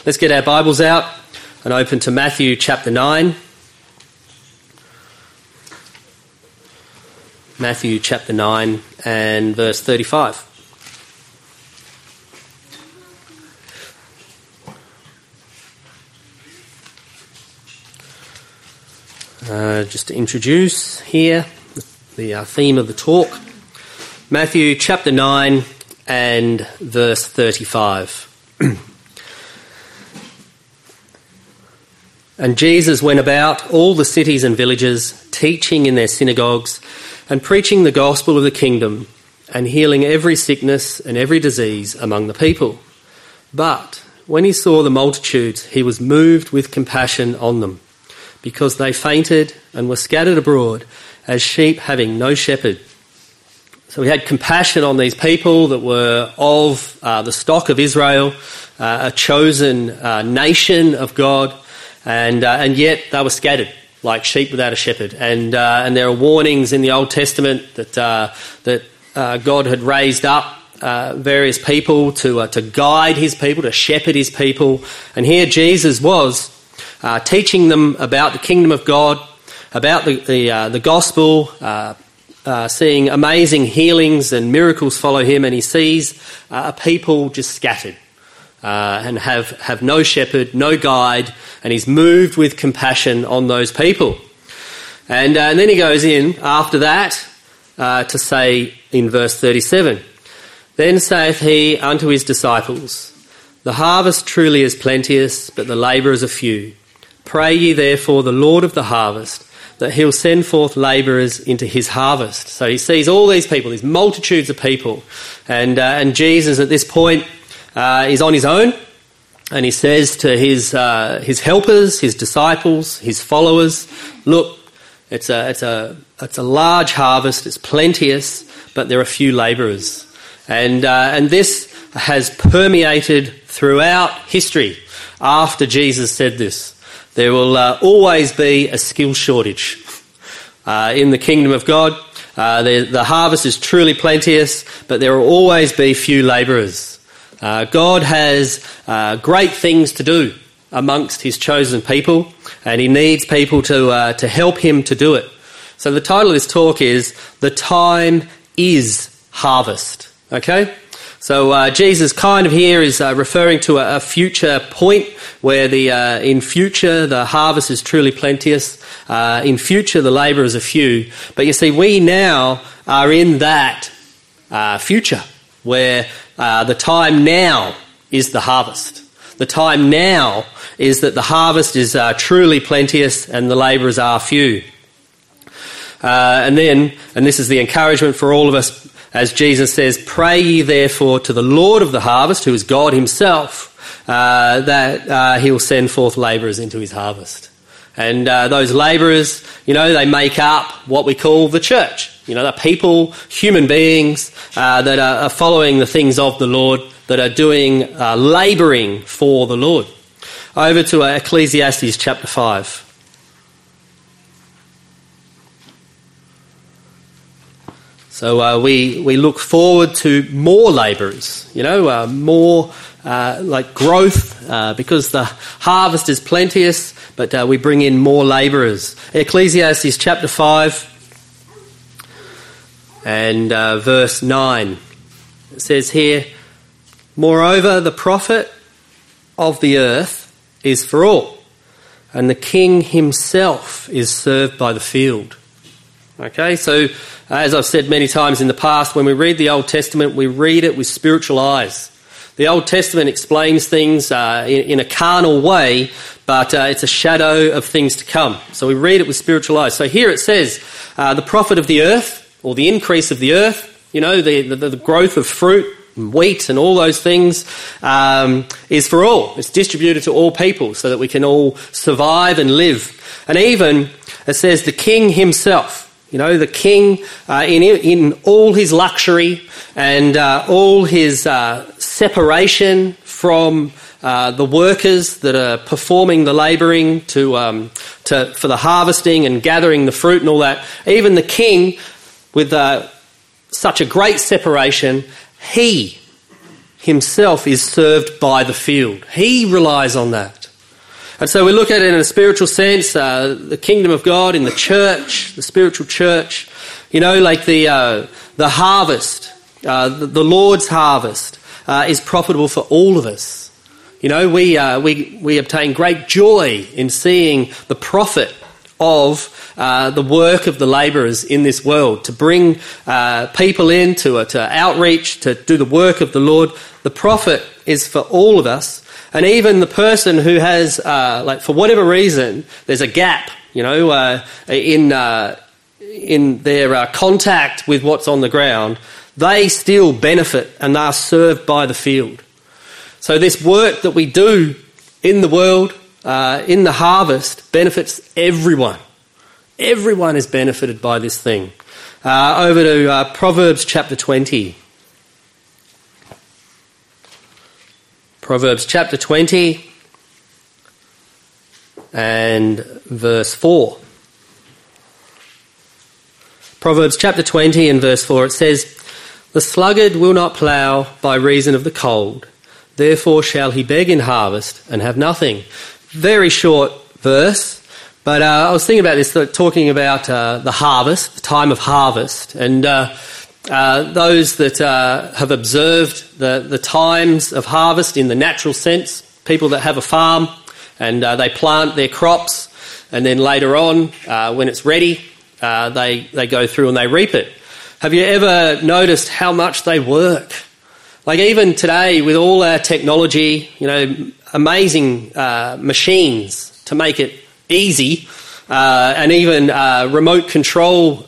Let's get our Bibles out and open to Matthew chapter 9. Matthew chapter 9 and verse 35. Just to introduce here the theme of the talk. Matthew chapter 9 and verse 35. And Jesus went about all the cities and villages, teaching in their synagogues and preaching the gospel of the kingdom and healing every sickness and every disease among the people. But when he saw the multitudes, he was moved with compassion on them, because they fainted and were scattered abroad as sheep having no shepherd. So he had compassion on these people that were of the stock of Israel, a chosen nation of God, and yet they were scattered like sheep without a shepherd. And there are warnings in the Old Testament that God had raised up various people to guide his people, to shepherd his people. And here Jesus was teaching them about the kingdom of God, about the gospel, seeing amazing healings and miracles follow him, and he sees a people just scattered and have no shepherd, no guide, and he's moved with compassion on those people. And then he goes in after that to say in verse 37, Then saith he unto his disciples, The harvest truly is plenteous, but the labourers are few. Pray ye therefore the Lord of the harvest, that he'll send forth labourers into his harvest. So he sees all these people, these multitudes of people, and Jesus at this point is on his own, and he says to his helpers, his disciples, his followers, look, it's a large harvest, it's plenteous, but there are few labourers, and this has permeated throughout history. After Jesus said this, there will always be a skill shortage in the kingdom of God. The harvest is truly plenteous, but there will always be few labourers. God has great things to do amongst his chosen people, and he needs people to help him to do it. So the title of this talk is The Time is Harvest. Okay? So Jesus kind of here is referring to a future point where in future the harvest is truly plenteous. In future the labourers are few. But you see, we now are in that future where the time now is the harvest. The time now is that the harvest is truly plenteous and the labourers are few. And this is the encouragement for all of us, as Jesus says, Pray ye therefore to the Lord of the harvest, who is God himself, that he'll send forth labourers into his harvest. And those labourers, they make up what we call the church. The people, human beings that are following the things of the Lord, that are doing labouring for the Lord. Over to Ecclesiastes chapter 5. So we look forward to more labourers, more like growth, because the harvest is plenteous, but we bring in more labourers. Ecclesiastes chapter 5 and verse 9. It says here, Moreover, the profit of the earth is for all, and the king himself is served by the field. Okay, so as I've said many times in the past, when we read the Old Testament, we read it with spiritual eyes. The Old Testament explains things in a carnal way, but it's a shadow of things to come. So we read it with spiritual eyes. So here it says, the profit of the earth, or the increase of the earth, the growth of fruit and wheat and all those things is for all. It's distributed to all people so that we can all survive and live. And even, it says, the king himself. The king in all his luxury and all his separation from the workers that are performing the labouring for the harvesting and gathering the fruit and all that. Even the king, with such a great separation, he himself is served by the field. He relies on that. And so we look at it in a spiritual sense, the kingdom of God in the church, the spiritual church, like the harvest, the Lord's harvest is profitable for all of us. We obtain great joy in seeing the profit of the work of the labourers in this world, to bring people in, to outreach, to do the work of the Lord. The profit is for all of us. And even the person who has, for whatever reason, there's a gap, in their contact with what's on the ground, they still benefit and are served by the field. So this work that we do in the world, in the harvest, benefits everyone. Everyone is benefited by this thing. Over to Proverbs chapter 20. Proverbs chapter 20 and verse 4. Proverbs chapter 20 and verse 4, it says, "The sluggard will not plough by reason of the cold, therefore shall he beg in harvest and have nothing." Very short verse, but I was thinking about this, talking about the harvest, the time of harvest, and those that have observed the times of harvest in the natural sense, people that have a farm and they plant their crops, and then later on, when it's ready, they go through and they reap it. Have you ever noticed how much they work? Like even today with all our technology, amazing machines to make it easy, and even remote control,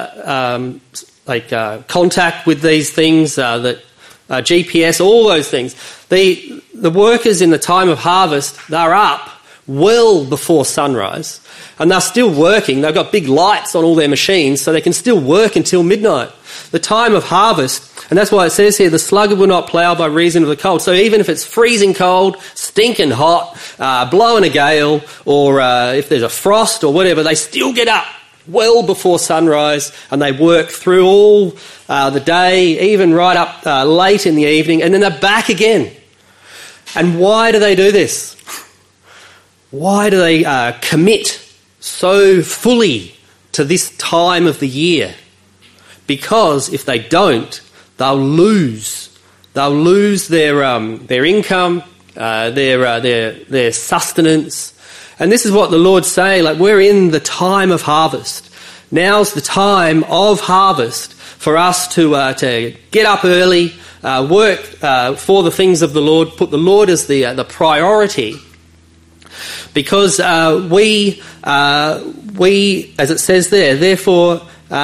contact with these things, that GPS, all those things. The workers in the time of harvest, they're up well before sunrise, and they're still working. They've got big lights on all their machines, so they can still work until midnight. The time of harvest, and that's why it says here, the sluggard will not plough by reason of the cold. So even if it's freezing cold, stinking hot, blowing a gale, or if there's a frost or whatever, they still get up well before sunrise, and they work through all the day, even right up late in the evening, and then they're back again. And why do they do this? Why do they commit so fully to this time of the year? Because if they don't, they'll lose their income, their sustenance. And this is what the Lord's saying, we're in the time of harvest. Now's the time of harvest for us to get up early, work for the things of the Lord, put the Lord as the priority. Because we, as it says there, therefore...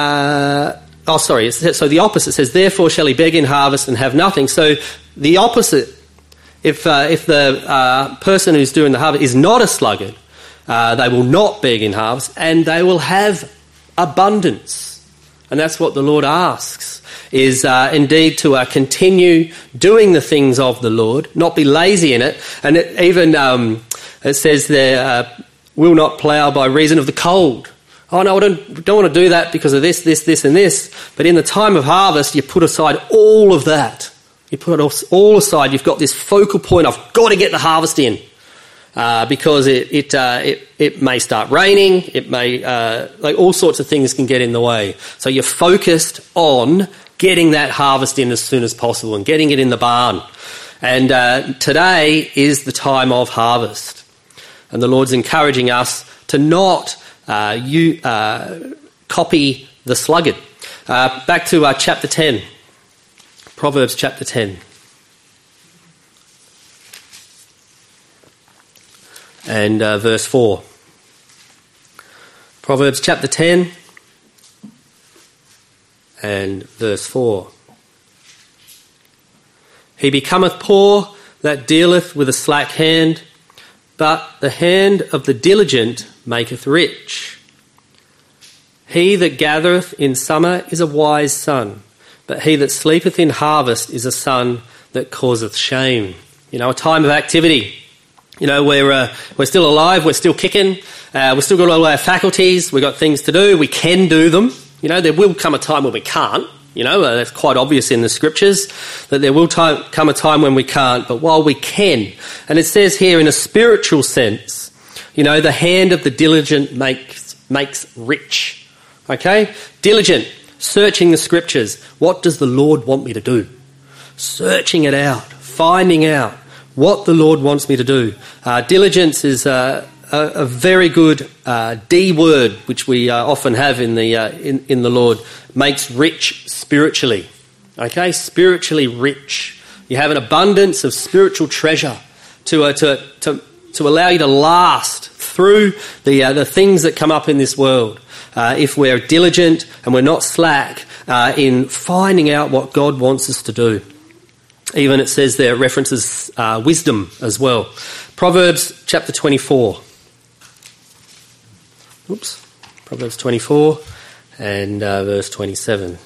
so the opposite says, "Therefore shall he beg in harvest and have nothing." So the opposite, if the person who's doing the harvest is not a sluggard, they will not beg in harvest, and they will have abundance. And that's what the Lord asks, is indeed to continue doing the things of the Lord, not be lazy in it. And it says there, "will not plough by reason of the cold." Oh no, I don't want to do that because of this, and this. But in the time of harvest, you put aside all of that. You put it all aside. You've got this focal point. I've got to get the harvest in, because it may start raining. It may all sorts of things can get in the way. So you're focused on getting that harvest in as soon as possible and getting it in the barn. And today is the time of harvest, and the Lord's encouraging us to not copy the sluggard. Back to chapter 10, Proverbs chapter 10. And verse 4. Proverbs chapter 10 and verse 4. "He becometh poor that dealeth with a slack hand, but the hand of the diligent maketh rich. He that gathereth in summer is a wise son, but he that sleepeth in harvest is a son that causeth shame." A time of activity. We're still alive, we're still kicking, we've still got all our faculties, we've got things to do, we can do them. There will come a time when we can't. That's quite obvious in the scriptures, that there will come a time when we can't, but while we can. And it says here in a spiritual sense, the hand of the diligent makes rich. Okay? Diligent, searching the scriptures. What does the Lord want me to do? Searching it out, finding out what the Lord wants me to do. Diligence is a very good D word, which we often have in the Lord. Makes rich spiritually. Okay, spiritually rich. You have an abundance of spiritual treasure to allow you to last through the things that come up in this world. If we're diligent and we're not slack in finding out what God wants us to do. Even it says there, it references wisdom as well. Proverbs chapter 24. Proverbs 24 and verse 27.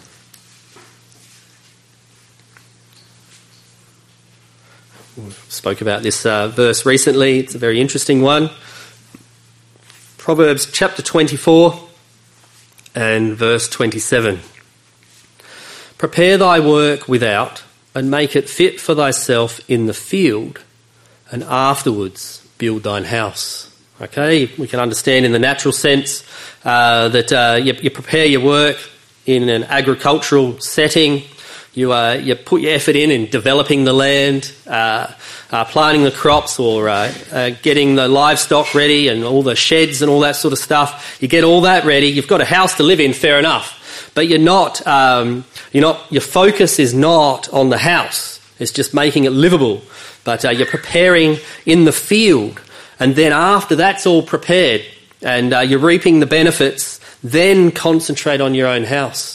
We spoke about this verse recently. It's a very interesting one. Proverbs chapter 24 and verse 27. Prepare thy work without, and make it fit for thyself in the field, and afterwards build thine house. Okay, we can understand in the natural sense that you prepare your work in an agricultural setting. You put your effort in developing the land, planting the crops, or getting the livestock ready and all the sheds and all that sort of stuff. You get all that ready. You've got a house to live in, fair enough, but you're not. Your focus is not on the house. It's just making it livable. But you're preparing in the field. And then after that's all prepared and you're reaping the benefits, then concentrate on your own house.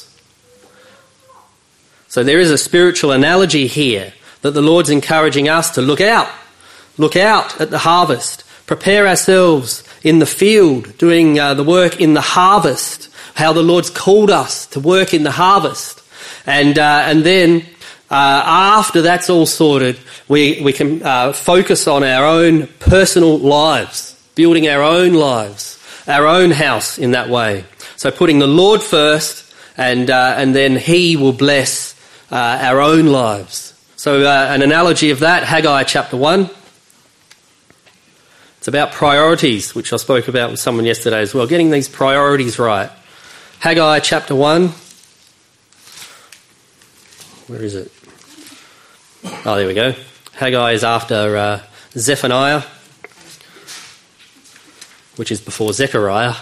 So there is a spiritual analogy here that the Lord's encouraging us to look out at the harvest, prepare ourselves in the field, doing the work in the harvest, how the Lord's called us to work in the harvest. And then after that's all sorted, we can focus on our own personal lives, building our own lives, our own house in that way. So putting the Lord first, and then He will bless our own lives. So an analogy of that, Haggai chapter 1. It's about priorities, which I spoke about with someone yesterday as well, getting these priorities right. Haggai chapter 1. Where is it? Oh, there we go. Haggai is after Zephaniah, which is before Zechariah.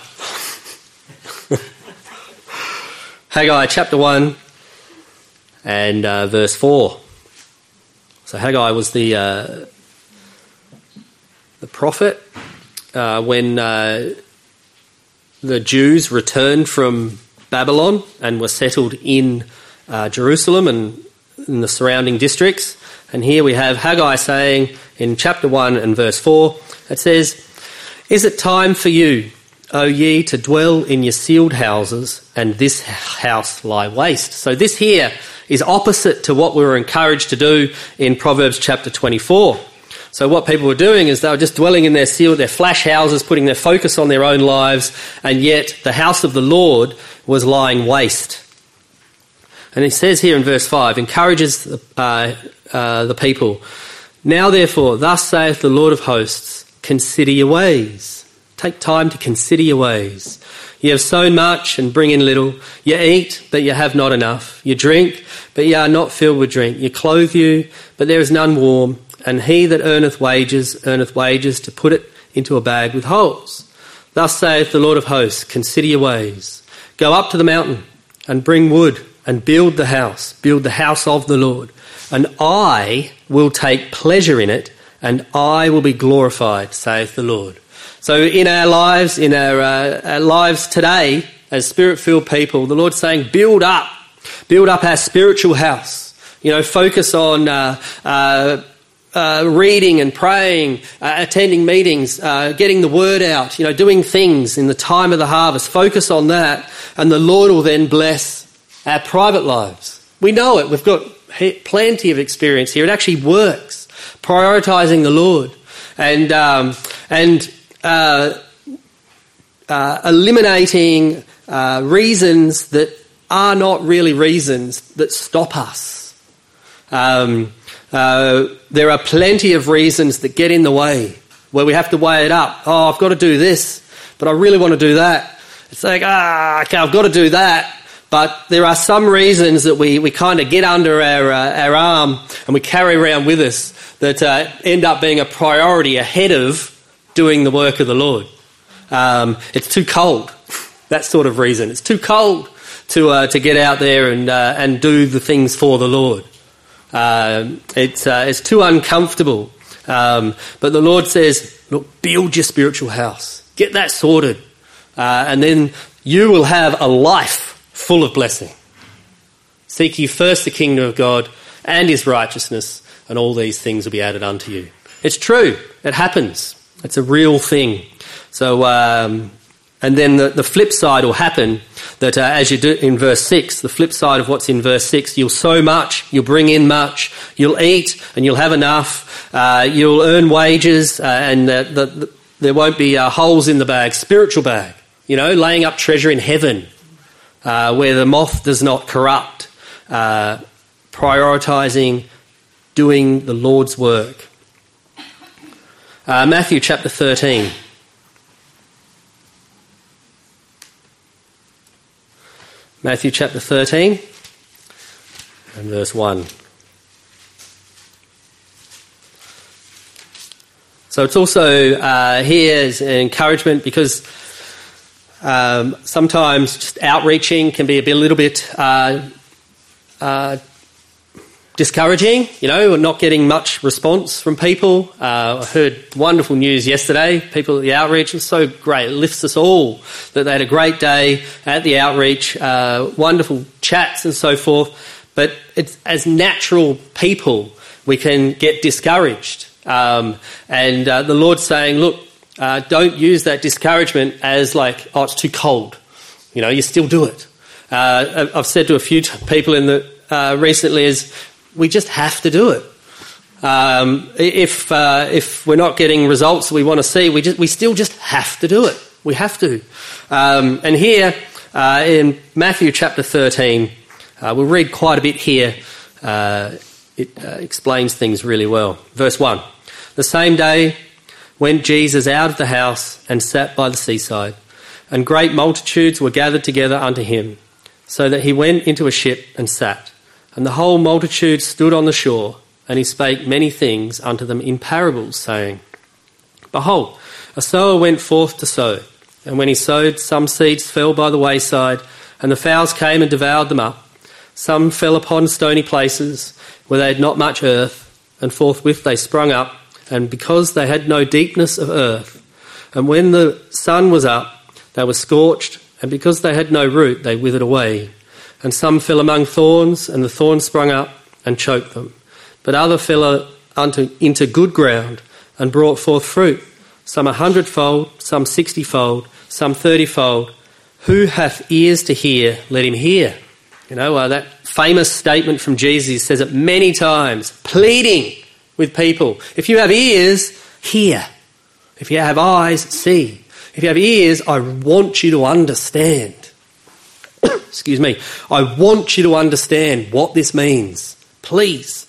Haggai chapter 1 and verse 4. So Haggai was the prophet when the Jews returned from Babylon and were settled in Jerusalem and in the surrounding districts. And here we have Haggai saying in chapter 1 and verse 4, it says, "Is it time for you, O ye, to dwell in your sealed houses, and this house lie waste?" So this here is opposite to what we were encouraged to do in Proverbs chapter 24. So what people were doing is they were just dwelling in their flash houses, putting their focus on their own lives, and yet the house of the Lord was lying waste. And it says here in verse 5, encourages the people, "Now therefore, thus saith the Lord of hosts, consider your ways." Take time to consider your ways. "You have sown much and bring in little. You eat, but you have not enough. You drink, but ye are not filled with drink. You clothe you, but there is none warm. And he that earneth wages to put it into a bag with holes. Thus saith the Lord of hosts, consider your ways. Go up to the mountain and bring wood and build the house of the Lord. And I will take pleasure in it, and I will be glorified, saith the Lord." So in our lives, our lives today, as Spirit-filled people, the Lord's saying, build up our spiritual house. Focus on reading and praying, attending meetings, getting the word out, doing things in the time of the harvest. Focus on that, and the Lord will then bless our private lives. We know it. We've got plenty of experience here. It actually works. Prioritising the Lord and eliminating reasons that are not really reasons that stop us. There are plenty of reasons that get in the way, where we have to weigh it up. Oh, I've got to do this, but I really want to do that. It's like, okay, I've got to do that. But there are some reasons that we kind of get under our arm and we carry around with us that end up being a priority ahead of doing the work of the Lord. It's too cold, that sort of reason. It's too cold to get out there and do the things for the Lord. It's too uncomfortable. But the Lord says, look, build your spiritual house. Get that sorted. And then you will have a life full of blessing. Seek ye first the kingdom of God and his righteousness, and all these things will be added unto you. It's true. It happens. It's a real thing. So, and then the flip side will happen that as you do in verse 6, the flip side of what's in verse 6, you'll sow much, you'll bring in much, you'll eat and you'll have enough, you'll earn wages, and there won't be holes in the bag, spiritual bag, laying up treasure in heaven, where the moth does not corrupt, prioritising doing the Lord's work. Matthew chapter 13. Matthew chapter 13 and verse 1. So it's also here as an encouragement, because sometimes just outreaching can be a little bit discouraging, not getting much response from people. I heard wonderful news yesterday. People at the outreach, it was so great. It lifts us all that they had a great day at the outreach, wonderful chats and so forth. But it's, as natural people, we can get discouraged. And the Lord's saying, look, don't use that discouragement as like, oh, it's too cold. You still do it. I've said to a few people recently is, we just have to do it. If we're not getting results we want to see, we still just have to do it. We have to. And here in Matthew chapter 13, we'll read quite a bit here. It explains things really well. Verse 1. The same day went Jesus out of the house and sat by the seaside, and great multitudes were gathered together unto him, so that he went into a ship and sat. And the whole multitude stood on the shore, and he spake many things unto them in parables, saying, Behold, a sower went forth to sow, and when he sowed, some seeds fell by the wayside, and the fowls came and devoured them up. Some fell upon stony places, where they had not much earth, and forthwith they sprung up, and because they had no deepness of earth, and when the sun was up, they were scorched, and because they had no root, they withered away. And some fell among thorns, and the thorns sprung up and choked them. But other fell into good ground and brought forth fruit, some 100-fold, some 60-fold, some 30-fold. Who hath ears to hear, let him hear. That famous statement from Jesus, he says it many times, pleading with people. If you have ears, hear. If you have eyes, see. If you have ears, I want you to understand. Excuse me. I want you to understand what this means. Please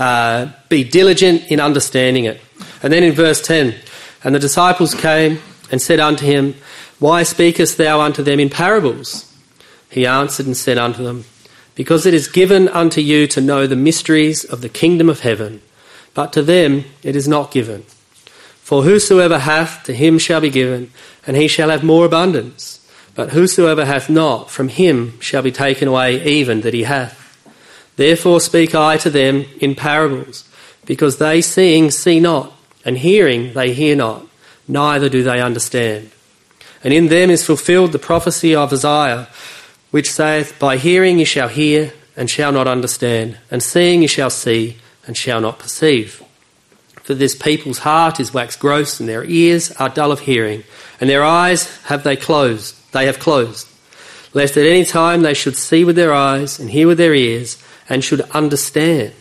be diligent in understanding it. And then in verse 10, and the disciples came and said unto him, Why speakest thou unto them in parables? He answered and said unto them, Because it is given unto you to know the mysteries of the kingdom of heaven, but to them it is not given. For whosoever hath, to him shall be given, and he shall have more abundance. But whosoever hath not, from him shall be taken away even that he hath. Therefore speak I to them in parables, because they seeing see not, and hearing they hear not, neither do they understand. And in them is fulfilled the prophecy of Isaiah, which saith, By hearing ye shall hear, and shall not understand, and seeing ye shall see, and shall not perceive. For this people's heart is waxed gross, and their ears are dull of hearing, and their eyes have closed, lest at any time they should see with their eyes, and hear with their ears, and should understand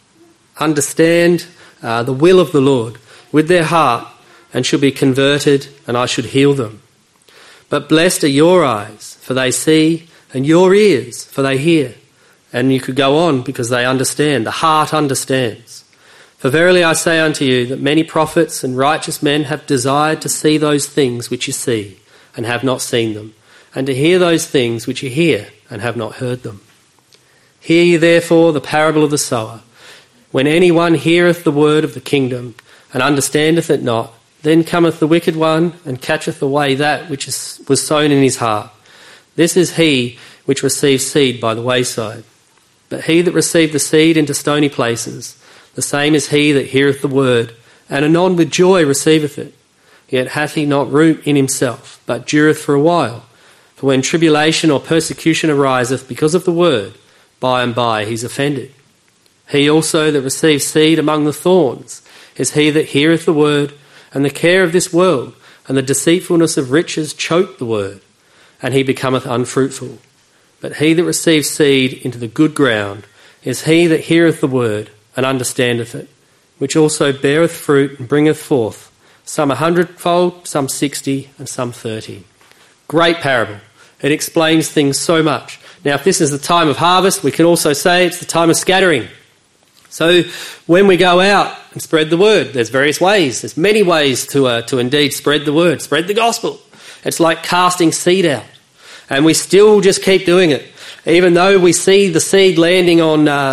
the will of the Lord with their heart, and should be converted, and I should heal them. But blessed are your eyes, for they see, and your ears, for they hear. And you could go on because they understand. The heart understands. For verily I say unto you that many prophets and righteous men have desired to see those things which you see and have not seen them, and to hear those things which you hear and have not heard them. Hear ye therefore the parable of the sower. When any one heareth the word of the kingdom and understandeth it not, then cometh the wicked one and catcheth away that which was sown in his heart. This is he which receives seed by the wayside. But he that received the seed into stony places, the same is he that heareth the word, and anon with joy receiveth it. Yet hath he not root in himself, but dureth for a while. For when tribulation or persecution ariseth because of the word, by and by he is offended. He also that receives seed among the thorns is he that heareth the word, and the care of this world and the deceitfulness of riches choke the word, and he becometh unfruitful. But he that receives seed into the good ground is he that heareth the word and understandeth it, which also beareth fruit and bringeth forth, some 100-fold, some 60, and some 30. Great parable. It explains things so much. Now, if this is the time of harvest, we can also say it's the time of scattering. So when we go out and spread the word, there's various ways. There's many ways to indeed spread the word, spread the gospel. It's like casting seed out. And we still just keep doing it. Even though we see the seed landing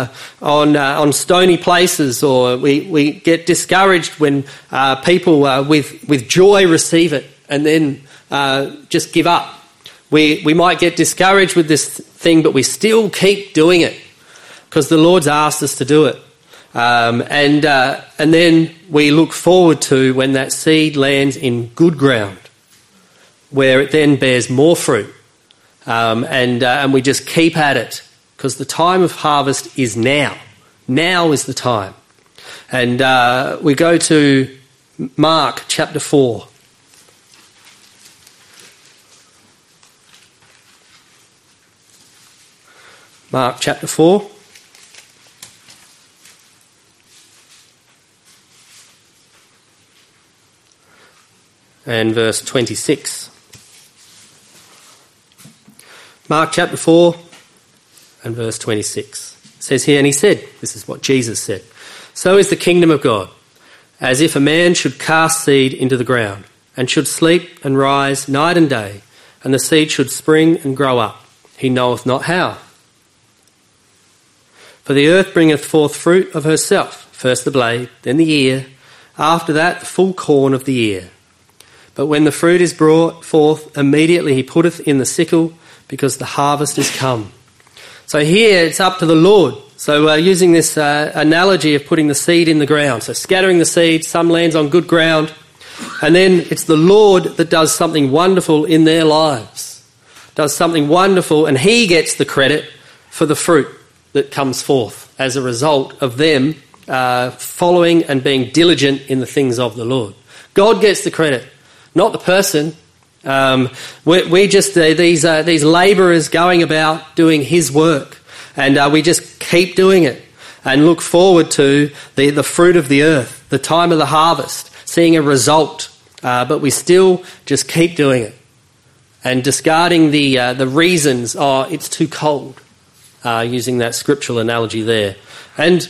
on stony places, or we get discouraged when people with joy receive it and then just give up. We might get discouraged with this thing, but we still keep doing it because the Lord's asked us to do it. And then we look forward to when that seed lands in good ground, where it then bears more fruit. And we just keep at it because the time of harvest is now. Now is the time. And we go to Mark chapter 4. Mark chapter 4. And verse 26. Mark chapter 4 and verse 26. It says here, and he said, this is what Jesus said, so is the kingdom of God, as if a man should cast seed into the ground, and should sleep and rise night and day, and the seed should spring and grow up. He knoweth not how. For the earth bringeth forth fruit of herself, first the blade, then the ear, after that the full corn of the ear. But when the fruit is brought forth, immediately he putteth in the sickle, because the harvest is come. So here it's up to the Lord. So we're using this analogy of putting the seed in the ground. So scattering the seed, some lands on good ground, and then it's the Lord that does something wonderful in their lives. Does something wonderful, and he gets the credit for the fruit that comes forth as a result of them following and being diligent in the things of the Lord. God gets the credit, not the person. We just these labourers going about doing his work, and we just keep doing it and look forward to the fruit of the earth, the time of the harvest, seeing a result. But we still just keep doing it and discarding the reasons. Oh, it's too cold. Using that scriptural analogy there, and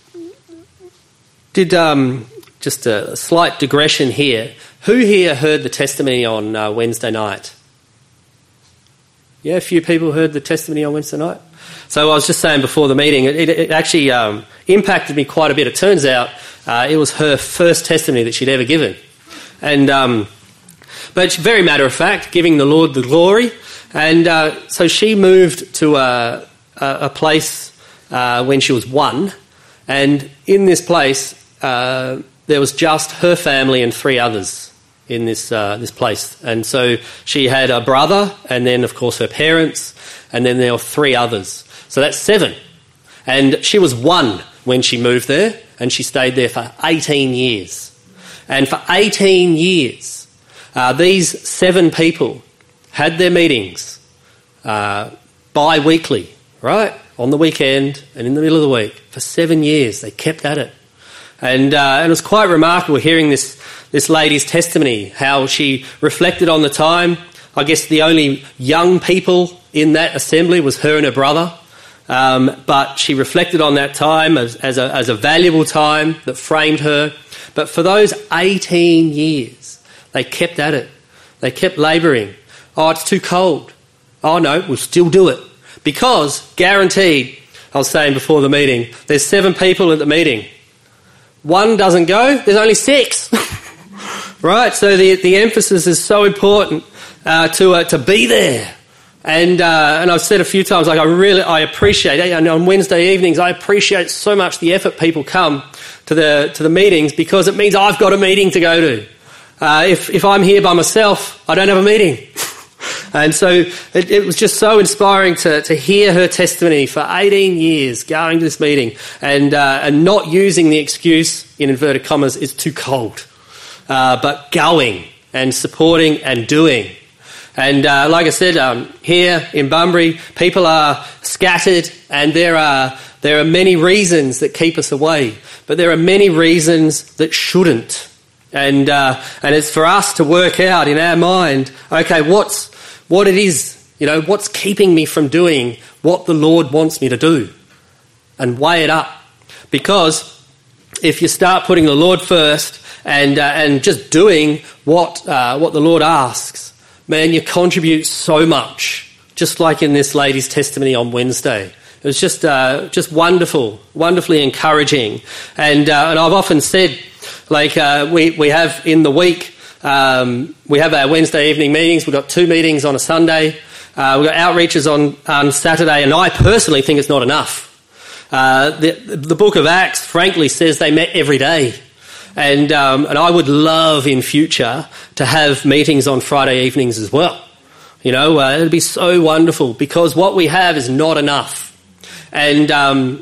did just a slight digression here. Who here heard the testimony on Wednesday night? Yeah, a few people heard the testimony on Wednesday night. So I was just saying before the meeting, it actually impacted me quite a bit. It turns out it was her first testimony that she'd ever given. And but very matter of fact, giving the Lord the glory. And so she moved to a place when she was 1. And in this place, there was just her family and 3 others in this place. And so she had a brother, and then, of course, her parents, and then there were 3 others. So that's 7. And she was 1 when she moved there, and she stayed there for 18 years. And for 18 years, these 7 people had their meetings bi-weekly, right, on the weekend and in the middle of the week. For 7 years, they kept at it. And it was quite remarkable hearing this lady's testimony, how she reflected on the time I guess the only young people in that assembly was her and her brother. But she reflected on that time as a valuable time that framed her. But for those 18 years, they kept at it. They kept labouring. Oh, it's too cold. Oh, no, we'll still do it. Because, guaranteed, I was saying before the meeting, there's 7 people at the meeting. 1 doesn't go, there's only 6. Right? So the emphasis is so important to be there. And I've said a few times, like I appreciate it. And on Wednesday evenings, I appreciate so much the effort people come to the meetings, because it means I've got a meeting to go to. If I'm here by myself, I don't have a meeting. And so it was just so inspiring to hear her testimony for 18 years going to this meeting and not using the excuse, in inverted commas, it's too cold, but going and supporting and doing. And like I said, here in Bunbury, people are scattered, and there are many reasons that keep us away, but there are many reasons that shouldn't. And it's for us to work out in our mind, okay, what it is, what's keeping me from doing what the Lord wants me to do, and weigh it up. Because if you start putting the Lord first and just doing what the Lord asks, man, you contribute so much, just like in this lady's testimony on Wednesday. It was just wonderful, wonderfully encouraging. And I've often said, like we have in the week, we have our Wednesday evening meetings. We've got 2 meetings on a Sunday. We've got outreaches on Saturday, and I personally think it's not enough. The book of Acts, frankly, says they met every day. And I would love in future to have meetings on Friday evenings as well. It'd be so wonderful, because what we have is not enough. And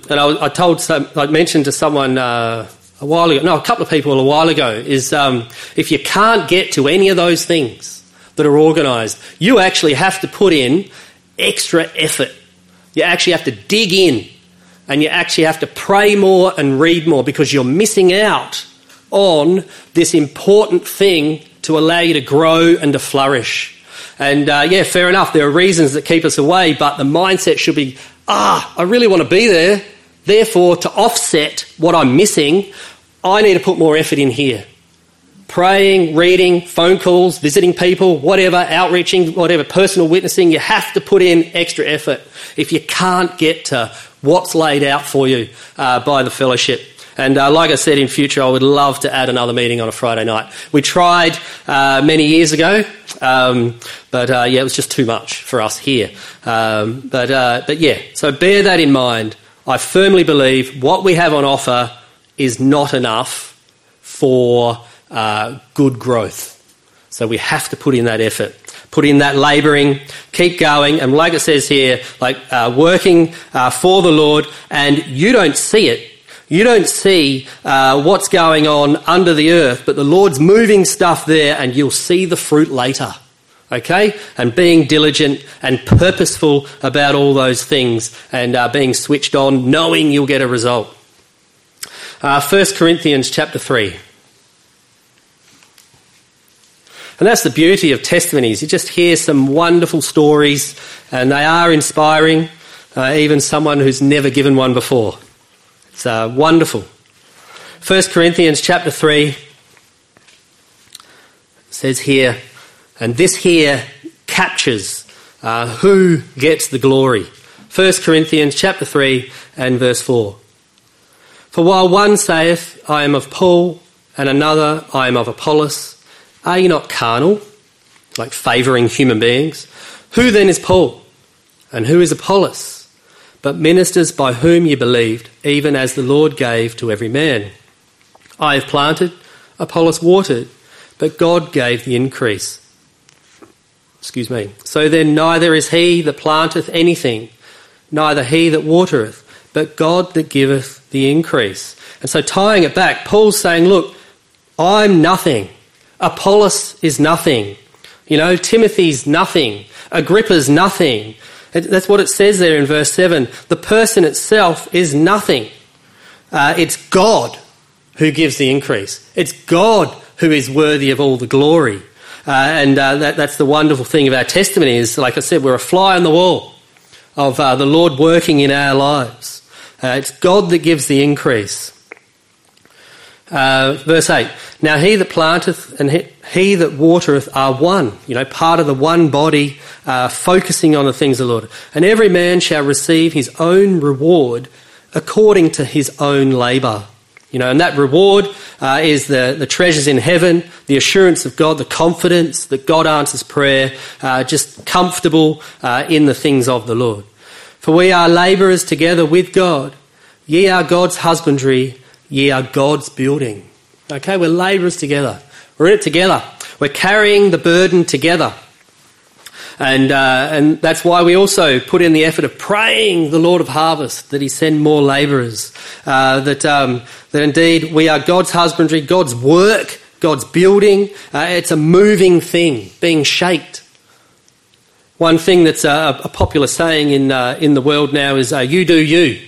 I mentioned to someone a couple of people a while ago, is if you can't get to any of those things that are organised, you actually have to put in extra effort. You actually have to dig in, and you actually have to pray more and read more, because you're missing out on this important thing to allow you to grow and to flourish. And fair enough, there are reasons that keep us away, but the mindset should be, I really want to be there, therefore to offset what I'm missing, I need to put more effort in here. Praying, reading, phone calls, visiting people, whatever, outreaching, whatever, personal witnessing, you have to put in extra effort if you can't get to what's laid out for you by the fellowship. And like I said, in future, I would love to add another meeting on a Friday night. We tried many years ago, but it was just too much for us here. So bear that in mind. I firmly believe what we have on offer is not enough for good growth. So we have to put in that effort, put in that labouring, keep going. And like it says here, working for the Lord, and you don't see it. You don't see what's going on under the earth, but the Lord's moving stuff there, and you'll see the fruit later, okay? And being diligent and purposeful about all those things, and being switched on, knowing you'll get a result. 1 Corinthians chapter 3. And that's the beauty of testimonies. You just hear some wonderful stories, and they are inspiring, even someone who's never given one before. It's wonderful. 1 Corinthians chapter 3 says here, and this here captures who gets the glory. 1 Corinthians chapter 3 and verse 4. For while one saith, I am of Paul, and another, I am of Apollos, are you not carnal, like favouring human beings? Who then is Paul, and who is Apollos? But ministers by whom you believed, even as the Lord gave to every man. I have planted, Apollos watered, but God gave the increase. So then neither is he that planteth anything, neither he that watereth, but God that giveth the increase. And so tying it back, Paul's saying, look, I'm nothing. Apollos is nothing. Timothy's nothing. Agrippa's nothing. That's what it says there in verse 7. The person itself is nothing. It's God who gives the increase. It's God who is worthy of all the glory. That's the wonderful thing of our testimony is, like I said, we're a fly on the wall of the Lord working in our lives. It's God that gives the increase. Verse 8, now he that planteth and he that watereth are one, part of the one body, focusing on the things of the Lord. And every man shall receive his own reward according to his own labour. And that reward is the treasures in heaven, the assurance of God, the confidence that God answers prayer, just comfortable in the things of the Lord. For we are labourers together with God. Ye are God's husbandry, ye are God's building. Okay, we're labourers together. We're in it together. We're carrying the burden together. And that's why we also put in the effort of praying the Lord of harvest that he send more labourers. That indeed we are God's husbandry, God's work, God's building. It's a moving thing, being shaped. One thing that's a popular saying in the world now is you do you.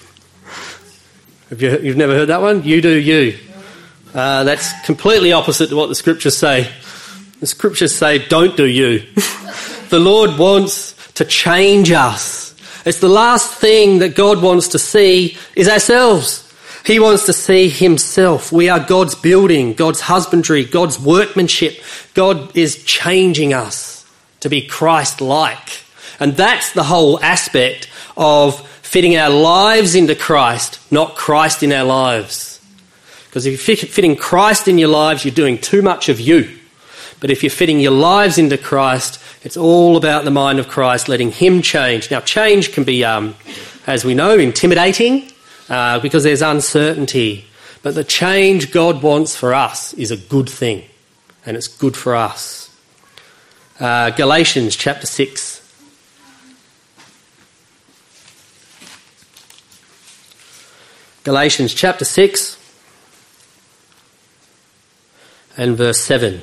You've never heard that one? You do you. That's completely opposite to what the scriptures say. The scriptures say don't do you. The Lord wants to change us. It's the last thing that God wants to see is ourselves. He wants to see himself. We are God's building, God's husbandry, God's workmanship. God is changing us to be Christ-like. And that's the whole aspect of fitting our lives into Christ, not Christ in our lives. Because if you're fitting Christ in your lives, you're doing too much of you. But if you're fitting your lives into Christ, it's all about the mind of Christ, letting him change. Now, change can be, as we know, intimidating because there's uncertainty. But the change God wants for us is a good thing, and it's good for us. Galatians chapter 6. Galatians chapter 6 and verse 7.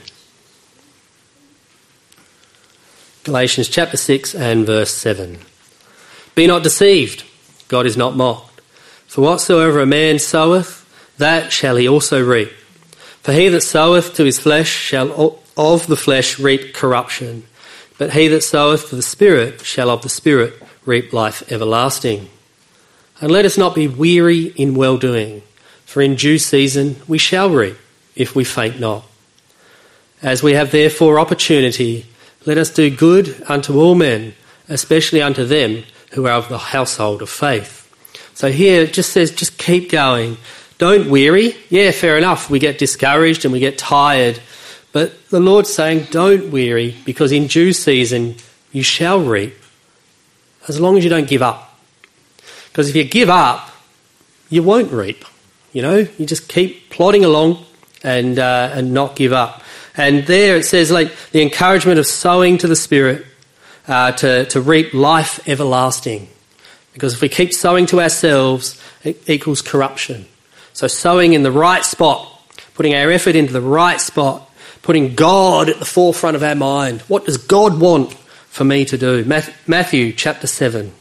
Galatians chapter 6 and verse 7. Be not deceived, God is not mocked. For whatsoever a man soweth, that shall he also reap. For he that soweth to his flesh shall of the flesh reap corruption, but he that soweth to the Spirit shall of the Spirit reap life everlasting. And let us not be weary in well-doing, for in due season we shall reap, if we faint not. As we have therefore opportunity, let us do good unto all men, especially unto them who are of the household of faith. So here it just says, just keep going. Don't weary. Yeah, fair enough. We get discouraged and we get tired. But the Lord's saying, don't weary, because in due season you shall reap, as long as you don't give up. Because if you give up, you won't reap. You just keep plodding along and not give up. And there it says, like, the encouragement of sowing to the Spirit to reap life everlasting. Because if we keep sowing to ourselves, it equals corruption. So sowing in the right spot, putting our effort into the right spot, putting God at the forefront of our mind. What does God want for me to do? Matthew chapter 7.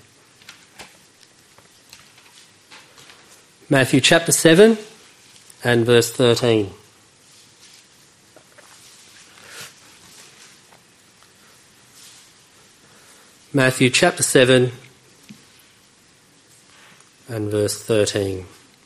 Matthew chapter 7 and verse 13. Matthew chapter 7 and verse 13.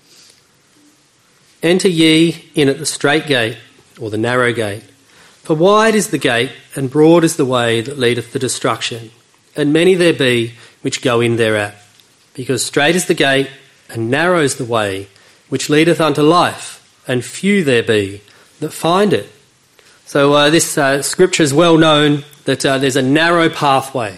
Enter ye in at the strait gate, or the narrow gate. For wide is the gate, and broad is the way that leadeth to destruction, and many there be which go in thereat. Because strait is the gate, and narrow is the way which leadeth unto life, and few there be that find it. So this scripture is well known that there's a narrow pathway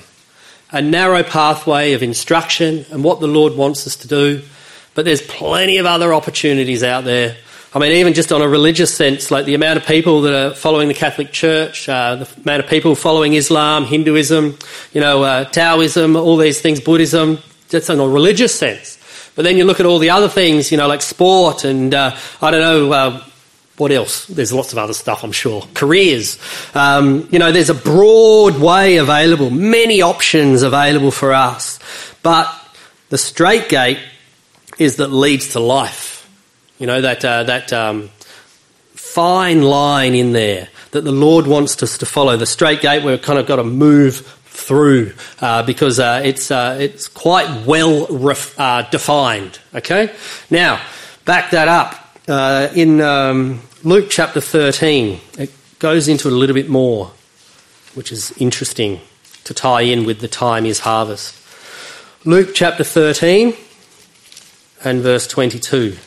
of instruction and what the Lord wants us to do. But there's plenty of other opportunities out there. I mean, even just on a religious sense, like the amount of people that are following the Catholic Church, the amount of people following Islam, Hinduism, Taoism, all these things, Buddhism, that's in a religious sense. But then you look at all the other things, like sport and, what else? There's lots of other stuff, I'm sure. Careers. There's a broad way available, many options available for us. But the straight gate is that leads to life. That fine line in there that the Lord wants us to follow. The straight gate we've kind of got to move through because it's quite well defined. Okay? Now, back that up. In Luke chapter 13, it goes into a little bit more, which is interesting to tie in with the time is harvest. Luke chapter 13 and verse 22.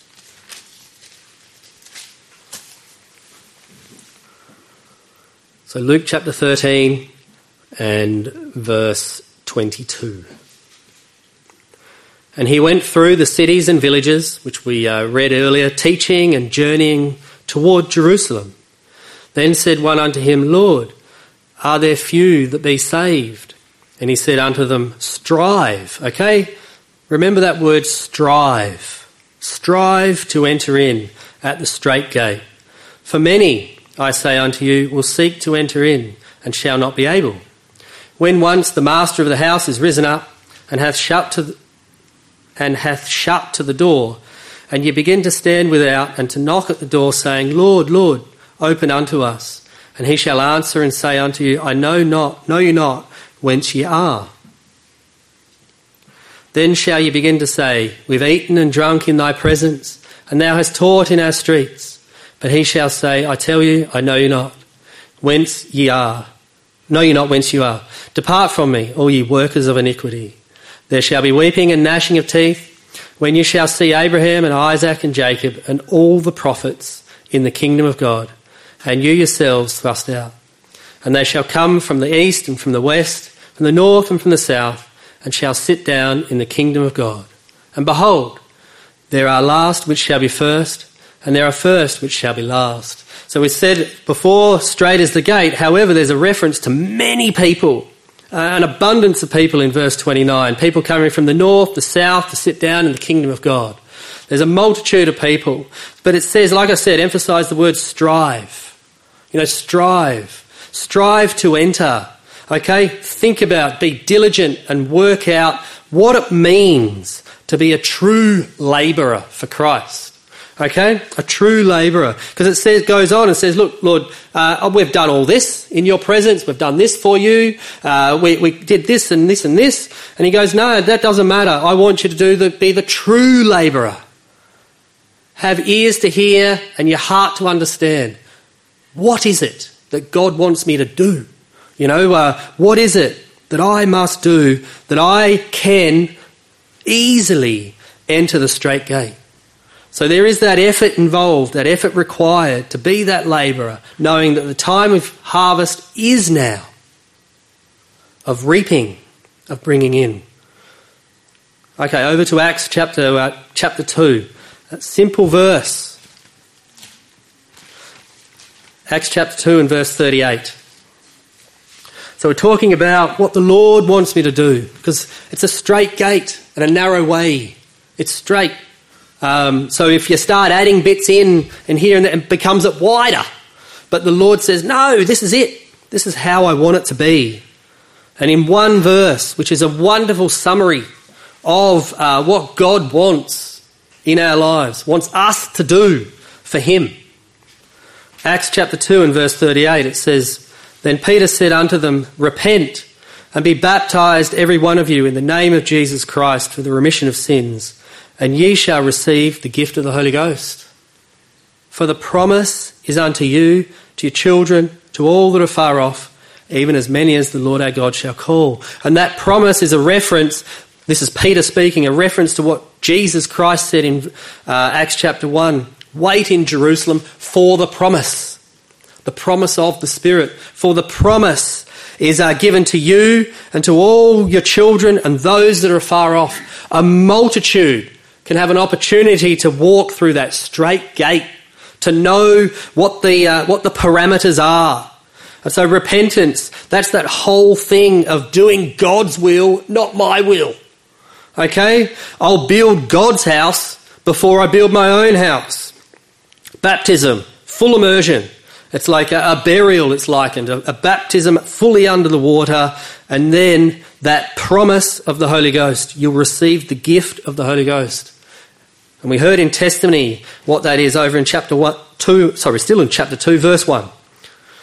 So Luke chapter 13 and verse 22. And he went through the cities and villages, which we read earlier, teaching and journeying toward Jerusalem. Then said one unto him, Lord, are there few that be saved? And he said unto them, strive. Okay? Remember that word, strive. Strive to enter in at the strait gate. For many, I say unto you, will seek to enter in and shall not be able. When once the master of the house is risen up and hath shut to the door, and ye begin to stand without and to knock at the door, saying, Lord, Lord, open unto us. And he shall answer and say unto you, I know you not whence ye are. Then shall ye begin to say, We've eaten and drunk in thy presence, and thou hast taught in our streets. But he shall say, I tell you, I know you not whence ye are. Know you not whence you are. Depart from me, all ye workers of iniquity. There shall be weeping and gnashing of teeth, when you shall see Abraham and Isaac and Jacob and all the prophets in the kingdom of God, and you yourselves thrust out. And they shall come from the east and from the west, from the north and from the south, and shall sit down in the kingdom of God. And behold, there are last which shall be first, and there are first which shall be last. So we said before, straight is the gate. However, there's a reference to many people, an abundance of people in verse 29. People coming from the north, the south to sit down in the kingdom of God. There's a multitude of people. But it says, like I said, emphasise the word strive. You know, strive. Strive to enter. Okay? Think about, be diligent and work out what it means to be a true labourer for Christ. Okay? A true labourer. Because it goes on and says, look, Lord, we've done all this in your presence. We've done this for you. We did this and this and this. And he goes, no, that doesn't matter. I want you to be the true labourer. Have ears to hear and your heart to understand. What is it that God wants me to do? You know, what is it that I must do that I can easily enter the strait gate? So there is that effort involved, that effort required to be that labourer, knowing that the time of harvest is now, of reaping, of bringing in. Okay, over to Acts chapter 2. That simple verse. Acts chapter 2 and verse 38. So we're talking about what the Lord wants me to do, because it's a straight gate and a narrow way. It's straight. So if you start adding bits in and here and there, it becomes it wider. But the Lord says, no, this is it. This is how I want it to be. And in one verse, which is a wonderful summary of what God wants in our lives, wants us to do for him. Acts chapter 2 and verse 38, it says, Then Peter said unto them, Repent and be baptized every one of you in the name of Jesus Christ for the remission of sins, and ye shall receive the gift of the Holy Ghost. For the promise is unto you, to your children, to all that are far off, even as many as the Lord our God shall call. And that promise is a reference, this is Peter speaking, a reference to what Jesus Christ said in Acts chapter 1. Wait in Jerusalem for the promise of the Spirit. For the promise is given to you and to all your children and those that are far off. A multitude can have an opportunity to walk through that straight gate, to know what the parameters are. And so repentance, that's that whole thing of doing God's will, not my will. Okay? I'll build God's house before I build my own house. Baptism, full immersion. It's like a burial, it's likened, a baptism fully under the water, and then that promise of the Holy Ghost. You'll receive the gift of the Holy Ghost. And we heard in testimony what that is over in still in chapter 2, verse 1.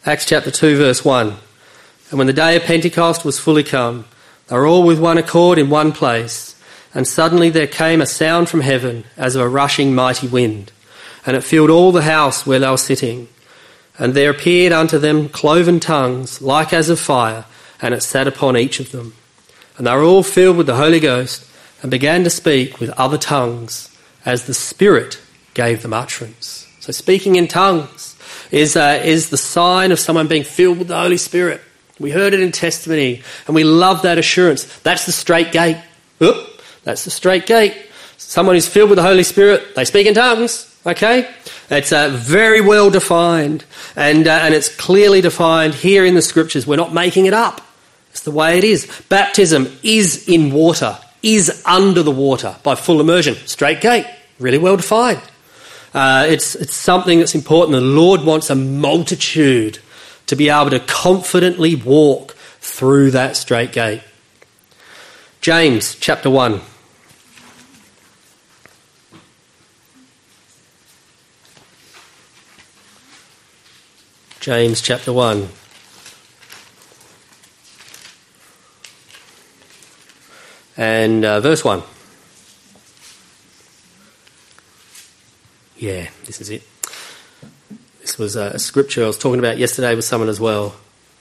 Acts chapter 2 verse 1. And when the day of Pentecost was fully come, they were all with one accord in one place. And suddenly there came a sound from heaven as of a rushing mighty wind. And it filled all the house where they were sitting. And there appeared unto them cloven tongues, like as of fire, and it sat upon each of them. And they were all filled with the Holy Ghost, and began to speak with other tongues, as the Spirit gave them utterance. So speaking in tongues is the sign of someone being filled with the Holy Spirit. We heard it in testimony, and we love that assurance. That's the straight gate. That's the straight gate. Someone who's filled with the Holy Spirit, they speak in tongues. Okay? It's very well defined, and it's clearly defined here in the Scriptures. We're not making it up. It's the way it is. Baptism is in water, is under the water by full immersion. Straight gate, really well defined. It's something that's important. The Lord wants a multitude to be able to confidently walk through that straight gate. James chapter 1. James chapter 1. And verse 1. Yeah, this is it. This was a scripture I was talking about yesterday with someone as well.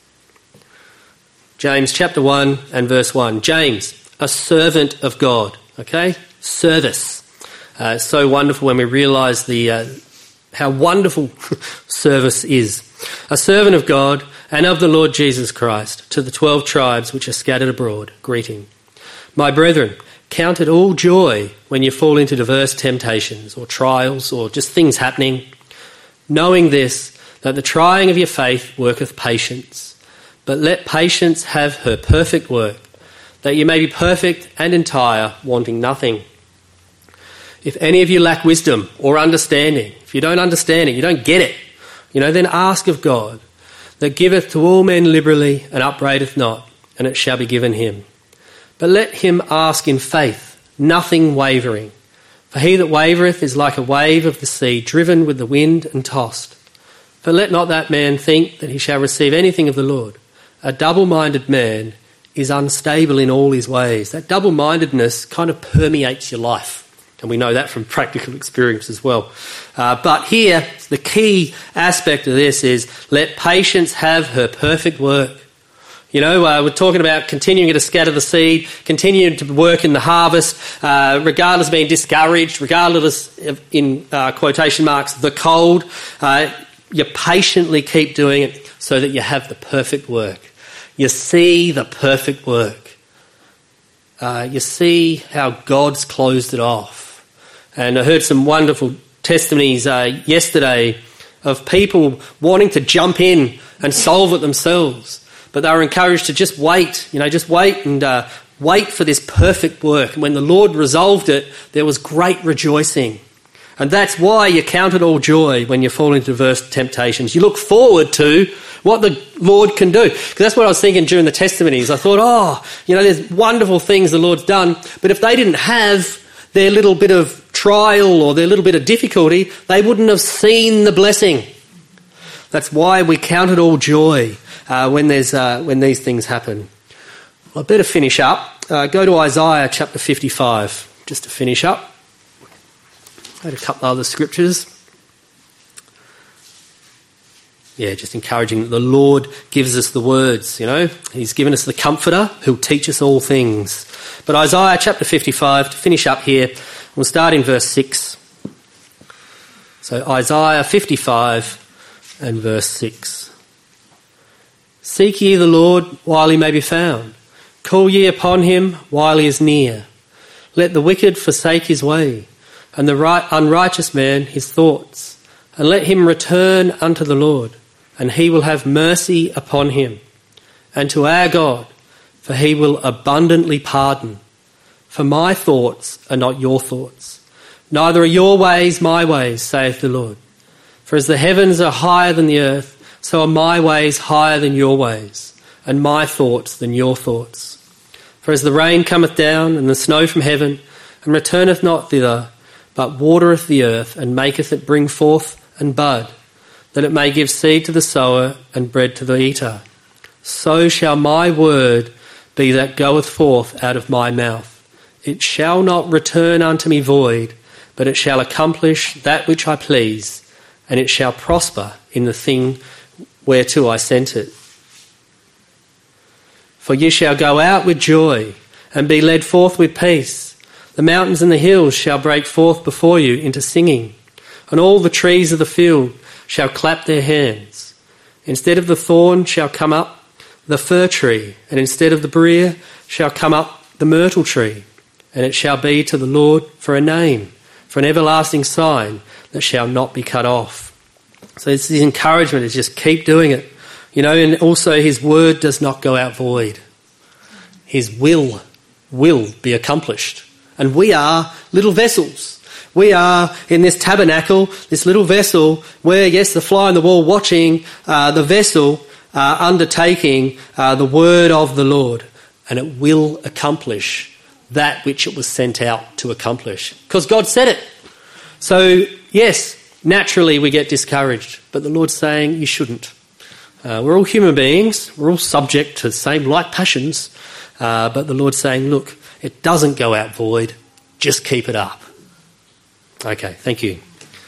James chapter 1 and verse 1. James, a servant of God. Okay? Service. It's so wonderful when we realise how wonderful service is. A servant of God and of the Lord Jesus Christ, to the 12 tribes which are scattered abroad, greeting. My brethren, count it all joy when you fall into diverse temptations or trials or just things happening, knowing this, that the trying of your faith worketh patience. But let patience have her perfect work, that you may be perfect and entire, wanting nothing. If any of you lack wisdom or understanding, if you don't understand it, you don't get it, then ask of God, that giveth to all men liberally and upbraideth not, and it shall be given him. But let him ask in faith, nothing wavering. For he that wavereth is like a wave of the sea, driven with the wind and tossed. But let not that man think that he shall receive anything of the Lord. A double-minded man is unstable in all his ways. That double-mindedness kind of permeates your life. And we know that from practical experience as well. But here, the key aspect of this is let patience have her perfect work. We're talking about continuing to scatter the seed, continuing to work in the harvest, regardless of being discouraged, regardless of, in quotation marks, the cold. You patiently keep doing it so that you have the perfect work. You see the perfect work. You see how God's closed it off. And I heard some wonderful testimonies yesterday of people wanting to jump in and solve it themselves. But they were encouraged to just wait, and wait for this perfect work. And when the Lord resolved it, there was great rejoicing. And that's why you count it all joy when you fall into diverse temptations. You look forward to what the Lord can do. Because that's what I was thinking during the testimonies. I thought, there's wonderful things the Lord's done. But if they didn't have their little bit of trial or their little bit of difficulty, they wouldn't have seen the blessing. That's why we count it all joy when these things happen. Well, I better finish up. Go to Isaiah chapter 55, just to finish up. I had a couple other scriptures. Yeah, just encouraging that the Lord gives us the words, He's given us the Comforter who'll teach us all things. But Isaiah chapter 55, to finish up here, we'll start in verse 6. So Isaiah 55 and verse 6. Seek ye the Lord while he may be found. Call ye upon him while he is near. Let the wicked forsake his way, and the unrighteous man his thoughts. And let him return unto the Lord, and he will have mercy upon him. And to our God, for he will abundantly pardon. For my thoughts are not your thoughts, neither are your ways my ways, saith the Lord. For as the heavens are higher than the earth, so are my ways higher than your ways, and my thoughts than your thoughts. For as the rain cometh down, and the snow from heaven, and returneth not thither, but watereth the earth, and maketh it bring forth and bud, that it may give seed to the sower and bread to the eater. So shall my word be that goeth forth out of my mouth. It shall not return unto me void, but it shall accomplish that which I please, and it shall prosper in the thing whereto I sent it. For ye shall go out with joy, and be led forth with peace. The mountains and the hills shall break forth before you into singing, and all the trees of the field shall clap their hands. Instead of the thorn shall come up the fir tree, and instead of the brier shall come up the myrtle tree. And it shall be to the Lord for a name, for an everlasting sign that shall not be cut off. So it's the encouragement is just keep doing it. And also his word does not go out void. His will be accomplished. And we are little vessels. We are in this tabernacle, this little vessel where, yes, the fly on the wall watching the vessel undertaking the word of the Lord. And it will accomplish that which it was sent out to accomplish. Because God said it. So, yes, naturally we get discouraged. But the Lord's saying you shouldn't. We're all human beings. We're all subject to the same like passions. But the Lord's saying, look, it doesn't go out void. Just keep it up. Okay, thank you.